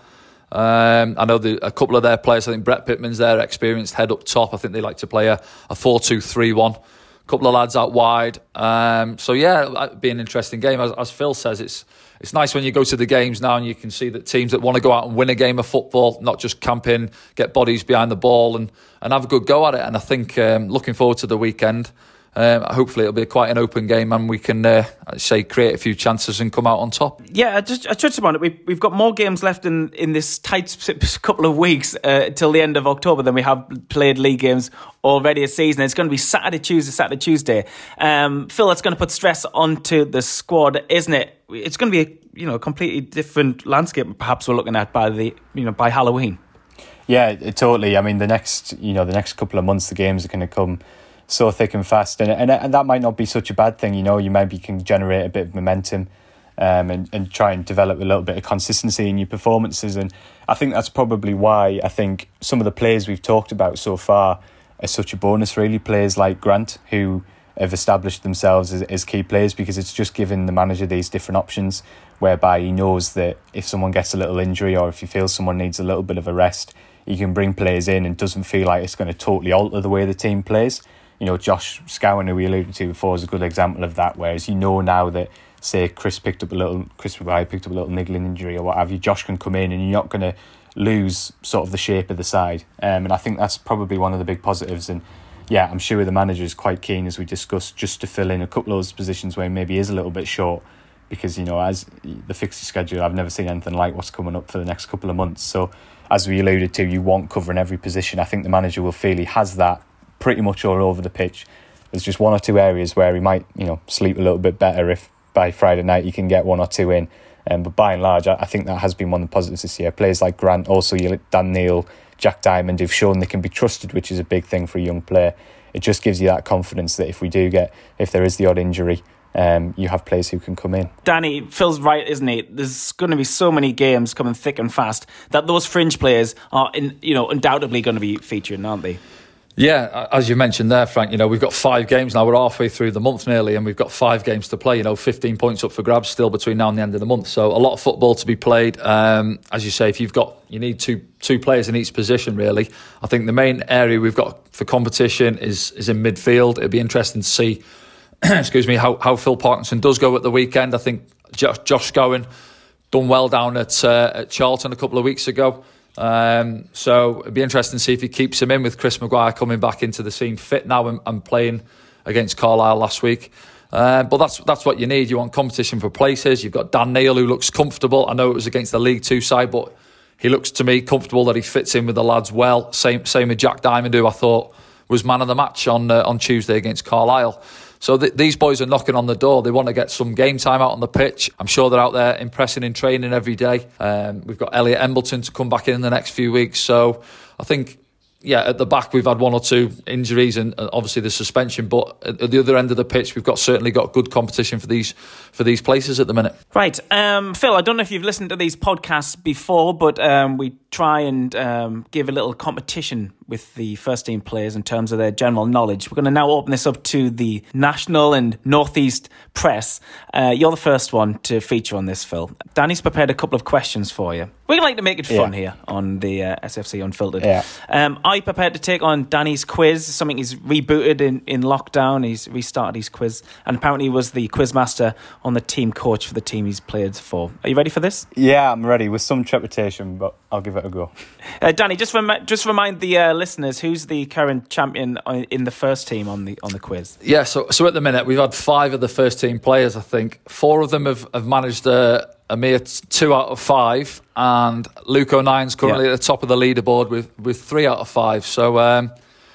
Um, I know the, a couple of their players, I think Brett Pittman's their experienced head up top. I think they like to play a, a four two three one. A couple of lads out wide. Um, so, yeah, it'll be an interesting game. As, as Phil says, it's it's nice when you go to the games now and you can see that teams that want to go out and win a game of football, not just camp in, get bodies behind the ball and, and have a good go at it. And I think um, looking forward to the weekend. Um, hopefully it'll be quite an open game and we can, uh, say, create a few chances and come out on top. Yeah, I just I touched upon it. We've, we've got more games left in, in this tight couple of weeks uh, till the end of October than we have played league games already a season. It's going to be Saturday, Tuesday, Saturday, Tuesday. Um, Phil, that's going to put stress onto the squad, isn't it? It's going to be a you know a completely different landscape perhaps we're looking at by the you know by Halloween. Yeah, it, totally. I mean, the next you know the next couple of months, the games are going to come so thick and fast, and, and and that might not be such a bad thing. You know, you maybe can generate a bit of momentum um, and, and try and develop a little bit of consistency in your performances. And I think that's probably why I think some of the players we've talked about so far are such a bonus, really. Players like Grant, who have established themselves as, as key players, because it's just giving the manager these different options whereby he knows that if someone gets a little injury or if he feels someone needs a little bit of a rest, he can bring players in and doesn't feel like it's going to totally alter the way the team plays. You know, Josh Scowen, who we alluded to before, is a good example of that. Whereas you know now that, say, Chris picked up a little, Chris Maguire picked up a little niggling injury or what have you, Josh can come in and you're not going to lose sort of the shape of the side. Um, and I think that's probably one of the big positives. And yeah, I'm sure the manager is quite keen, as we discussed, just to fill in a couple of those positions where he maybe is a little bit short. Because, you know, as the fixture schedule, I've never seen anything like what's coming up for the next couple of months. So as we alluded to, you want cover in every position. I think the manager will feel he has that pretty much all over the pitch. There's just one or two areas where he might, you know, sleep a little bit better if by Friday night you can get one or two in. Um, but by and large, I, I think that has been one of the positives this year. Players like Grant, also Dan Neil, Jack Diamond, who've shown they can be trusted, which is a big thing for a young player. It just gives you that confidence that if we do get, if there is the odd injury, Um, you have players who can come in. Danny, Phil's right, isn't he? There's going to be so many games coming thick and fast that those fringe players are, in, you know, undoubtedly going to be featuring, aren't they? Yeah, as you mentioned there, Frank, you know, we've got five games now. We're halfway through the month nearly, and we've got five games to play. You know, fifteen points up for grabs still between now and the end of the month. So a lot of football to be played. Um, as you say, if you've got, you need two two players in each position, really. I think the main area we've got for competition is is in midfield. It'd be interesting to see, excuse me, how, how Phil Parkinson does go at the weekend. I think Josh, Josh Scowen done well down at, uh, at Charlton a couple of weeks ago. Um, so it'd be interesting to see if he keeps him in with Chris Maguire coming back into the scene fit now and, and playing against Carlisle last week. Uh, but that's that's what you need. You want competition for places. You've got Dan Neil, who looks comfortable. I know it was against the League Two side, but he looks to me comfortable that he fits in with the lads well. Same same with Jack Diamond, who I thought was man of the match on uh, on Tuesday against Carlisle. So th- these boys are knocking on the door. They want to get some game time out on the pitch. I'm sure they're out there impressing in training every day. Um, we've got Elliot Embleton to come back in in the next few weeks. So I think, yeah, at the back we've had one or two injuries and obviously the suspension. But at the other end of the pitch, we've got certainly got good competition for these for these places at the minute. Right, um, Phil, I don't know if you've listened to these podcasts before, but um, we try and um, give a little competition with the first team players in terms of their general knowledge. We're going to now open this up to the national and northeast press. Uh, you're the first one to feature on this, Phil. Danny's prepared a couple of questions for you. We like to make it fun yeah. here on the uh, S F C Unfiltered. Yeah. Um, I prepared to take on Danny's quiz, something he's rebooted in, in lockdown. He's restarted his quiz and apparently was the quiz master on the team coach for the team he's played for. Are you ready for this? Yeah, I'm ready, with some trepidation, but I'll give it a go. Uh, Danny, just rem- just remind the uh, listeners, who's the current champion in the first team on the on the quiz? Yeah, so so at the minute we've had five of the first team players. I think four of them have, have managed a, a mere two out of five, and Luke O'Nine's currently yeah. at the top of the leaderboard with, with three out of five. So um,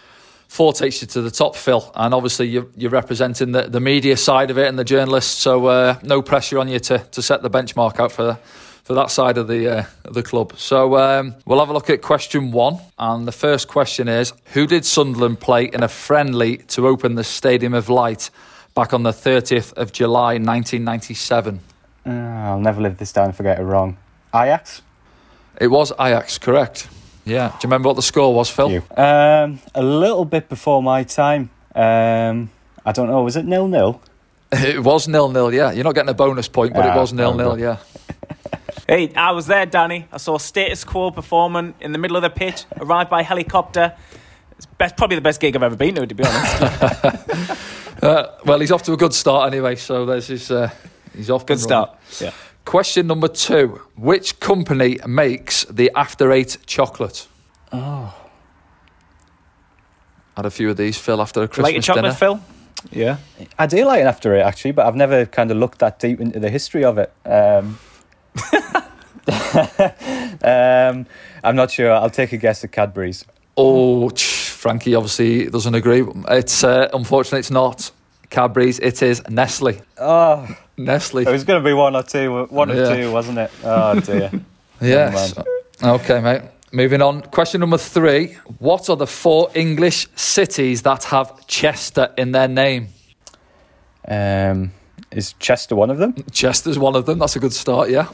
four takes you to the top, Phil, and obviously you're, you're representing the, the media side of it and the journalists. So uh, no pressure on you to to set the benchmark out for for that side of the uh, of the club. So um, we'll have a look at question one. And the first question is, who did Sunderland play in a friendly to open the Stadium of Light back on the thirtieth of July nineteen ninety-seven? Uh, I'll never live this down and forget it wrong. Ajax? It was Ajax, correct. Yeah. Do you remember what the score was, Phil? Um, a little bit before my time. Um, I don't know, was it nil-nil? It was nil-nil, yeah. You're not getting a bonus point, but ah, it was nil-nil, yeah. Hey, I was there, Danny. I saw Status Quo performing in the middle of the pitch, arrived by helicopter. It's best, probably the best gig I've ever been to, to be honest. uh, well, he's off to a good start anyway, so there's his... Uh, he's off. Good start, yeah. Question number two. Which company makes the After Eight chocolate? Oh. Had a few of these, Phil, after a Christmas like your chocolate, dinner. Phil? Yeah. I do like an After Eight, actually, but I've never kind of looked that deep into the history of it. Um, um, I'm not sure. I'll take a guess at Cadbury's. Oh, Frankie obviously doesn't agree. It's uh, unfortunately, it's not Cadbury's. It is Nestle. Oh, Nestle. it was going to be one or two, one or Yeah. two, wasn't it? Oh dear. Yes. Okay, mate. Moving on. Question number three. What are the four English cities that have Chester in their name? Um, is Chester one of them? Chester's one of them. That's a good start, yeah.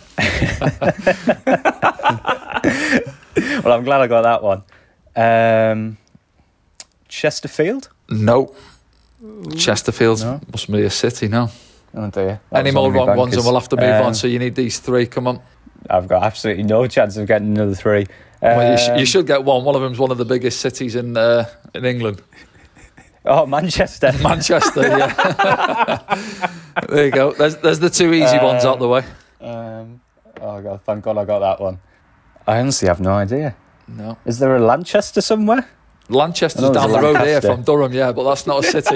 Well, I'm glad I got that one. Um, Chesterfield? No. Chesterfield No. must be a city, no. Oh dear. That Any was more on my wrong ones and bankers. we'll have to move Um, on. So you need these three. Come on. I've got absolutely no chance of getting another three. Well, you, sh- Um, you should get one. One of them's one of the biggest cities in uh, in England. Oh, Manchester. Manchester, yeah. There you go. There's there's the two easy Uh, ones out the way. Um, oh God! Thank God I got that one. I honestly have no idea. No. Is there a Lanchester somewhere? Lanchester's I know down the there's road here Lancaster. from Durham, yeah, but that's not a city.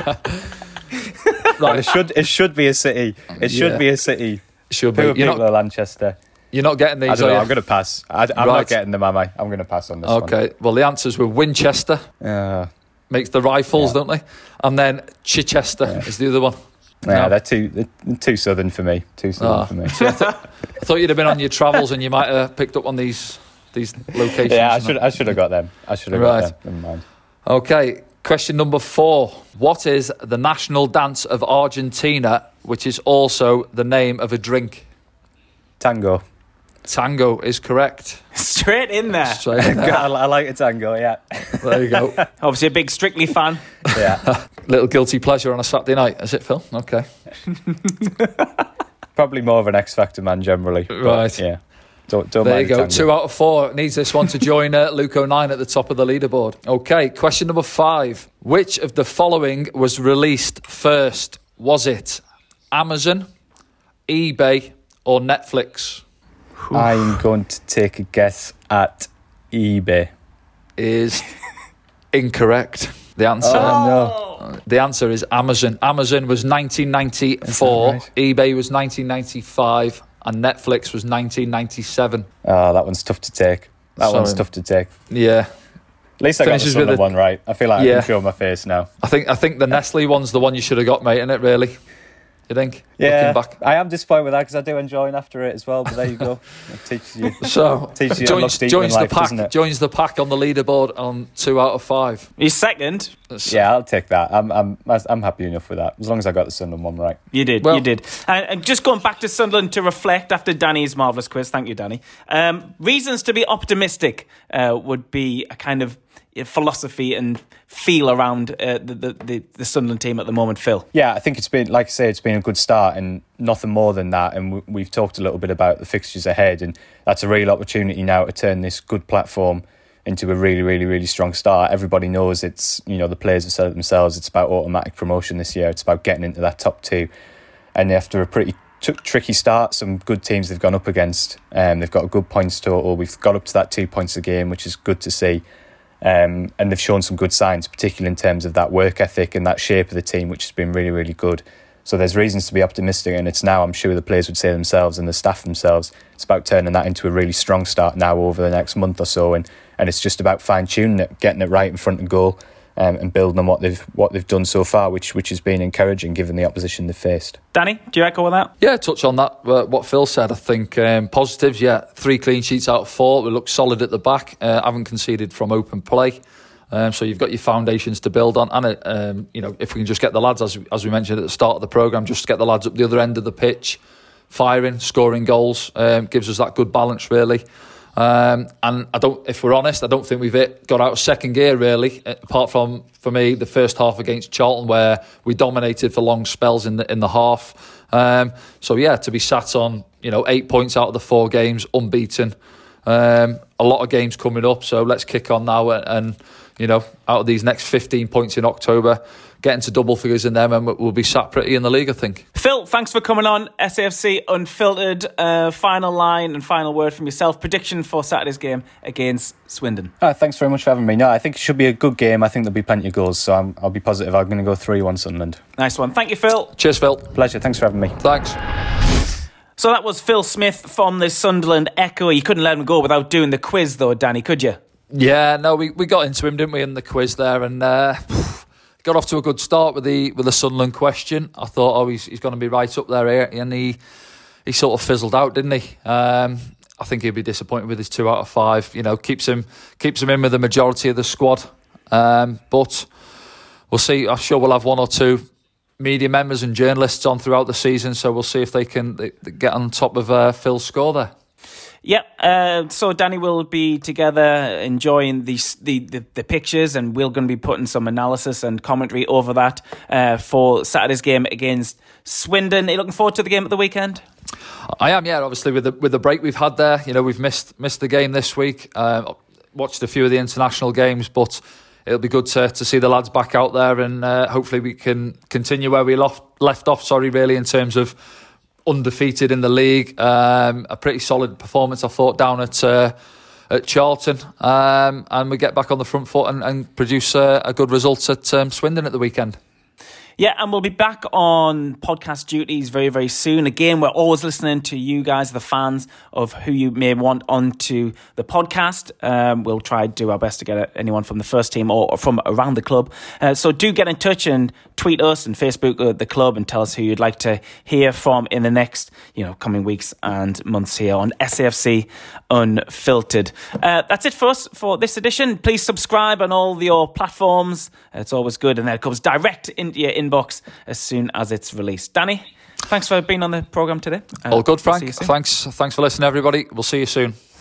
Right. It should. It should be a city. It should Yeah. be a city. Should Who be. are You're people not, of Lanchester? you're not getting these, I don't are know. you? I'm going to pass. I, I'm Right. not getting them, am I? I'm going to pass on this one. Okay. Well, the answers were Winchester, Uh, makes the rifles, Yeah. don't they? And then Chichester is the other one. yeah, No. they're too they're too southern for me. Too southern Ah. for me. See, I, th- I thought you'd have been on your travels and you might have picked up on these these locations. Yeah, I and should. that. I should have got them. I should have Right. got them. Never mind. Okay, question number four. What is the national dance of Argentina, which is also the name of a drink? Tango. Tango is correct. Straight in there. Straight in there. I, I like a tango. Yeah. There you go. Obviously a big Strictly fan. Yeah. Little guilty pleasure on a Saturday night, is it, Phil? Okay. Probably more of an X Factor man generally. but Right. Yeah. Don't, don't There you mind go. a tango. Two out of four. Needs this one to join uh, Luke O'Nine at the top of the leaderboard. Okay, question number five. Which of the following was released first? Was it Amazon, eBay, or Netflix? I'm going to take a guess at eBay. Is incorrect. The answer. Oh, no. The answer is Amazon. Amazon was nineteen ninety-four, right? eBay was nineteen ninety-five, and Netflix was nineteen ninety-seven. Oh, that one's tough to take. That Sorry. one's tough to take. Yeah, At least I got the Finishes with Sunderland a- one right. I feel like I Yeah. can show my face now. I think I think the Nestle one's the one you should have got, mate. Isn't it really? You think? Yeah, Looking back. I am disappointed with that because I do enjoy an After It as well. But there you go. It teaches you. So Teaches you to look joins, deeper joins in the life, doesn't pack. it? Joins the pack on the leaderboard on two out of five. He's second. That's- Yeah, I'll take that. I'm I'm I'm happy enough with that as long as I got the Sunderland one right. You did, Well- you did. And, and just going back to Sunderland to reflect after Danny's marvellous quiz, thank you, Danny. Um, reasons to be optimistic uh, would be a kind of philosophy and feel around uh, the, the, the, the Sunderland team at the moment, Phil. Yeah, I think it's been, like I say, it's been a good start and nothing more than that. And we, we've talked a little bit about the fixtures ahead, and that's a real opportunity now to turn this good platform into a really, really, really strong start. Everybody knows it's, you know, the players have said it themselves, it's about automatic promotion this year. It's about getting into that top two. And after a pretty t- tricky start, some good teams they've gone up against, um, they've got a good points total. We've got up to that two points a game, which is good to see. Um, and they've shown some good signs, particularly in terms of that work ethic and that shape of the team, which has been really, really good. So there's reasons to be optimistic, and it's now, I'm sure the players would say themselves and the staff themselves, it's about turning that into a really strong start now over the next month or so, and, and it's just about fine-tuning it, getting it right in front of goal, um, and building on what they've what they've done so far, which which has been encouraging given the opposition they've faced. Danny, do you echo that? Yeah, touch on that. Uh, what Phil said, I think um, positives. Yeah, three clean sheets out of four. We look solid at the back. Uh, haven't conceded from open play. Um, so you've got your foundations to build on, and um, you know, if we can just get the lads, as as we mentioned at the start of the programme, just get the lads up the other end of the pitch, firing, scoring goals, um, gives us that good balance really. Um, and I don't, if we're honest, I don't think we've hit, got out of second gear really. Apart from for me, the first half against Charlton, where we dominated for long spells in the in the half. Um, so yeah, to be sat on, you know, eight points out of the four games, unbeaten. Um, a lot of games coming up, so let's kick on now and. and You know, out of these next fifteen points in October, getting to double figures in them, and we'll be sat pretty in the league, I think. Phil, thanks for coming on. S A F C Unfiltered. Uh, final line and final word from yourself. Prediction for Saturday's game against Swindon. Oh, thanks very much for having me. No, I think it should be a good game. I think there'll be plenty of goals, so I'm, I'll be positive. I'm going to go three one Sunderland. Nice one. Thank you, Phil. Cheers, Phil. Pleasure. Thanks for having me. Thanks. So that was Phil Smith from the Sunderland Echo. You couldn't let him go without doing the quiz, though, Danny, could you? Yeah, no, we, we got into him, didn't we, in the quiz there, and uh, got off to a good start with the with the Sunderland question. I thought, oh, he's he's going to be right up there here, and he he sort of fizzled out, didn't he? Um, I think he'll be disappointed with his two out of five. You know, keeps him keeps him in with the majority of the squad, um, but we'll see. I'm sure we'll have one or two media members and journalists on throughout the season, so we'll see if they can they, they get on top of uh, Phil's score there. Yep, uh, so Danny will be together enjoying the, the, the, the pictures, and we're going to be putting some analysis and commentary over that uh, for Saturday's game against Swindon. Are you looking forward to the game at the weekend? I am, yeah, obviously with the with the break we've had there. You know, we've missed missed the game this week, uh, watched a few of the international games, but it'll be good to, to see the lads back out there, and uh, hopefully we can continue where we left, left off, sorry, really, in terms of undefeated in the league. Um, a pretty solid performance, I thought, down at uh, at Charlton, um, and we get back on the front foot and, and produce uh, a good result at um, Swindon at the weekend. Yeah, and we'll be back on podcast duties very, very soon. Again, we're always listening to you guys, the fans, of who you may want onto the podcast. Um, we'll try to do our best to get anyone from the first team or, or from around the club. Uh, so do get in touch and tweet us and Facebook uh, the club and tell us who you'd like to hear from in the next, you know, coming weeks and months here on S A F C Unfiltered. Uh, that's it for us for this edition. Please subscribe on all your platforms. It's always good, and then it comes direct into your inbox as soon as it's released. Danny, thanks for being on the programme today. Uh, All good, Frank. We'll thanks, thanks for listening, everybody. We'll see you soon.